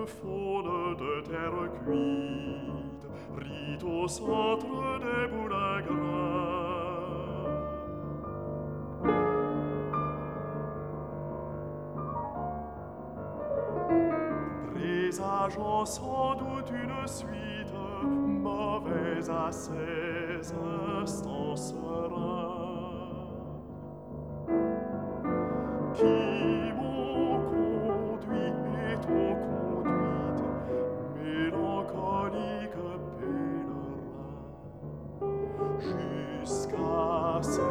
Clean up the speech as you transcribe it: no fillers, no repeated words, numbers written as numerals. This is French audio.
faune de terre cuite rit au centre des boulingras. Présageant sans doute une suite mauvaise à ces instants sereins, qui m'ont conduit et t'ont conduite, mélancolique pèlerin, jusqu'à ces